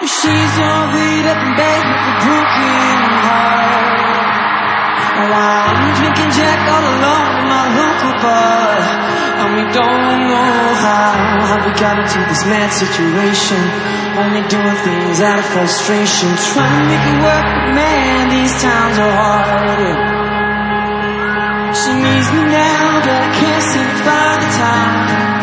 She's all beat up and bad with a broken heart. While I'm drinking Jack all alone in my local bar, and we don't know how we got into this mad situation. Only doing things out of frustration, trying to make it work, but man, these times are hard. She needs me now, but I can't seem to find the time.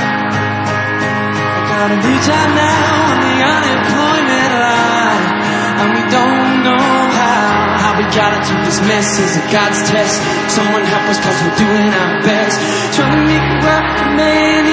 I got a new job now on the unemployment line, and we don't know how we got into this mess. Is it God's test? Someone help us, cause we're doing our best, trying to make it work, but man,